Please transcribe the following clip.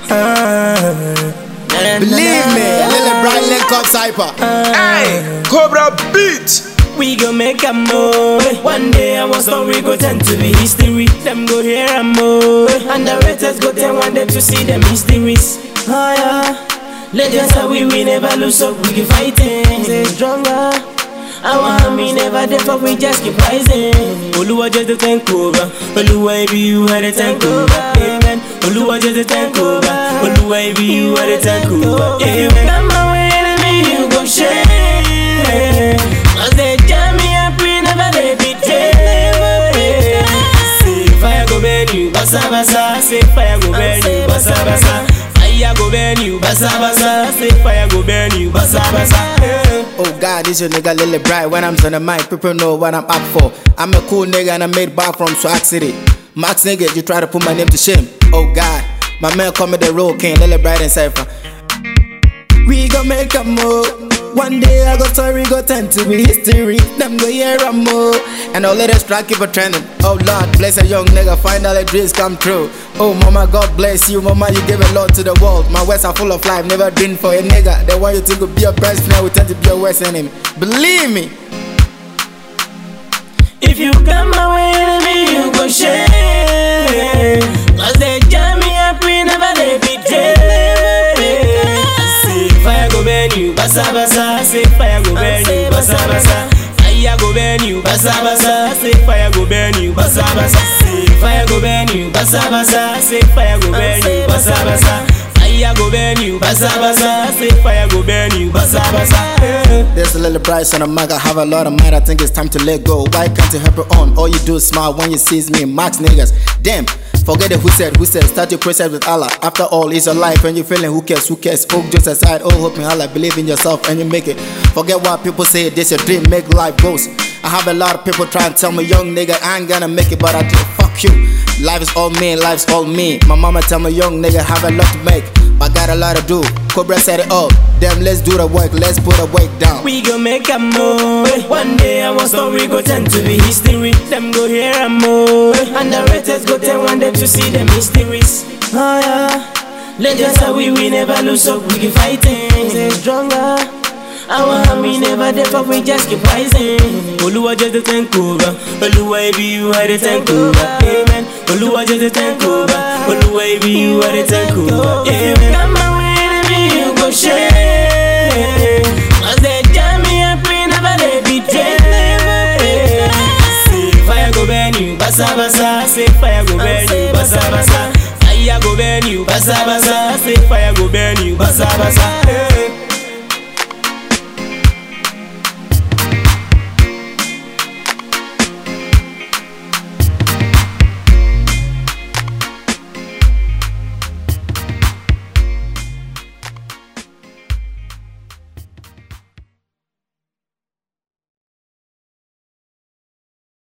Believe me, Lily Bright link up Cypher. Hey, Cobra beat. We gon' make a move. One day our story go turn to be history. Them go hear a move. And the writers go turn one day to see them mysteries. Oh yeah. Legends are we never lose, so we keep fighting. Stay stronger. Our me never dead, but we just keep rising. Oluwa just the tank over. Oluwa if you had a tank over. Amen. Oluwa just the tank over. Oluwa if you had a tank over. If you come my way, enemy, you go share. Cause they jam me up, we never they betray. Say fire go burn you, basa basa. Say fire go burn you, basa basa. Fire go burn you, basa basa. Say fire go burn you, basa basa. Oh God, this your nigga Lily Bright. When I'm on the mic, people know what I'm up for. I'm a cool nigga and I made back from Swag City. Max nigga, you try to put my name to shame. Oh God, my man call me the Road King, Lily Bright and Cypher. We gon' make a move. One day I got story go turn to be history. Them go hear a move. And all latest track keep it trending. Oh Lord, bless a young nigga, finally dreams come true. Oh mama, God bless you, mama, you give a lot to the world. My words are full of life, never dream for a nigga. They want you to be your best friend, we tend to be your worst enemy. Believe me. If you come my way, enemy, you go share. Cause they jam me up, we never they betray. Say fire go burn you, basa basa. Say fire go burn you, basa basa. Fire go burn you, basa basa. Say fire go burn you, basa basa. Say fire go burn you, basa basa. Say fire go burn you, basa basa. Fire go burn you, basa basa. Say fire go burn you, basa basa. There's a little bright son of mine, I have a lot of mind, I think it's time to let go. Why can't you help it on? All you do is smile when you sees me, Max niggas. Damn, forget it, who said, start your process with Allah. After all, it's your life and you're feeling who cares. Oh, just aside, oh, hope in Allah, believe in yourself and you make it. Forget what people say, this your dream, make life goes. I have a lot of people trying to tell me, young nigga, I ain't gonna make it, but I do, fuck you. Life is all me, life's all me. My mama tell me, young nigga, have a lot to make, but got a lot to do. Cobra said it all, damn, let's do the work, let's put the weight down. We gon' make a move. One day our story go turn to be history. Them go hear a move. And the writers go turn one day to see the mysteries. Oh yeah. Legends are we never lose, so we keep fighting. Stay stronger. Our me never dead, but we just keep rising. Oluwa just the tank over. Oluwa if you had a tank over. Amen. Oluwa just the tank over. Oluwa if you had a tank over. If you come my way, enemy, you go share. Cause they jam me up, we never they betray. Say fire go burn you, basa basa. Say fire go burn you, basa basa. Fire go burn you, basa basa. Say fire go burn you, basa basa.